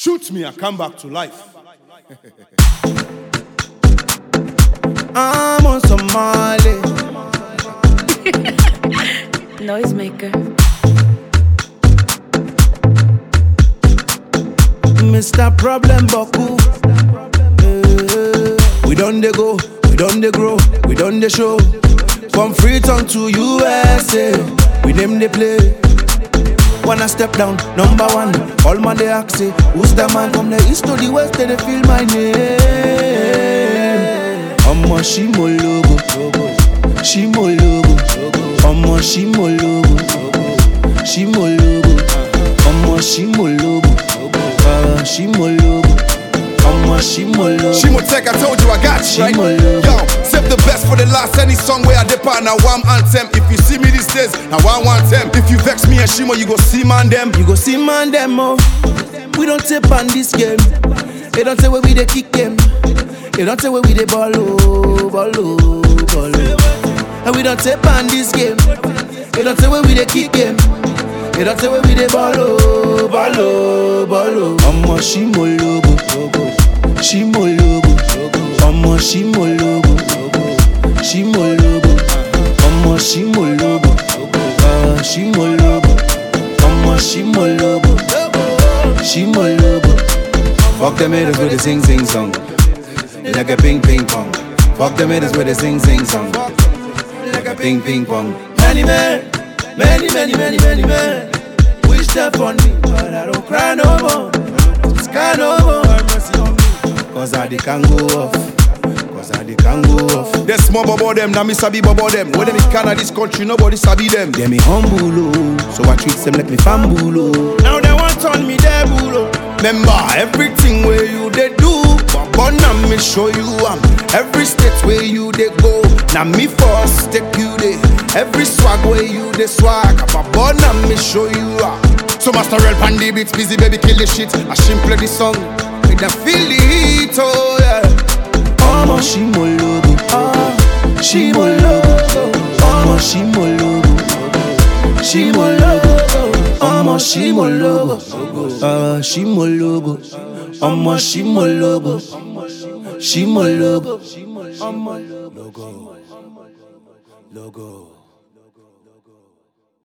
Shoot me, I come back to life. I'm on Somali. Noisemaker. Mr. Problem Boku. We done dey go, we done dey grow, we done dey show. From Freetown to USA, we name the play. When I step down, number one, all man they ask say, who's the man from the east to the west? They feel my name. Omo Shimo logo, Shimo logo, Omo Shimo logo, Shimo logo, Omo Shimo logo, Shimo logo, Omo Shimo logo. Shimo Tech, I told you I got you, right? Yo, save the best for the last. Any song where I depart, now I'm anthem. If you see me these days, now I want them. If you vex me and Shimo, you go see man them. You go see man them, oh. We don't take on this game. They don't say where we dey kick them. They don't say where we dey ball, oh, ball, oh, ball, oh. And we don't take on this game. They don't say where we dey kick them. They don't say where we dey ball, oh, ball, oh, ball, oh. Omo Shimo logo, Shimo logo, Omo Shimo logo, Shimo logo, Omo Shimo logo, Shimo logo, Omo Shimo logo, Shimo logo. Fuck them haters with a sing song, like a ping pong. Fuck them haters with a sing song, like a ping pong. Many men wish death on me, but I don't cry no more. Sky no more. Cause I can't go off. There's small bobo them, now me sabi bobo them. When them in Canada, this country, nobody sabi them. They me humble, oh, so I treat them like me famble, oh. Now they want turn me devil, oh. Remember, everything where you they do, but now me show you every state where you they go, now me first take you there. Every swag where you they swag, but now me show you So Master Real Pandy beats, busy baby kill the shit. I shim play the song, make them feel the heat, oh yeah. Omo Shimo logo, Shimo logo, Omo Shimo logo, Shimo logo, Omo Shimo logo, Shimo logo, Omo Shimo logo, Shimo logo, Omo logo, logo.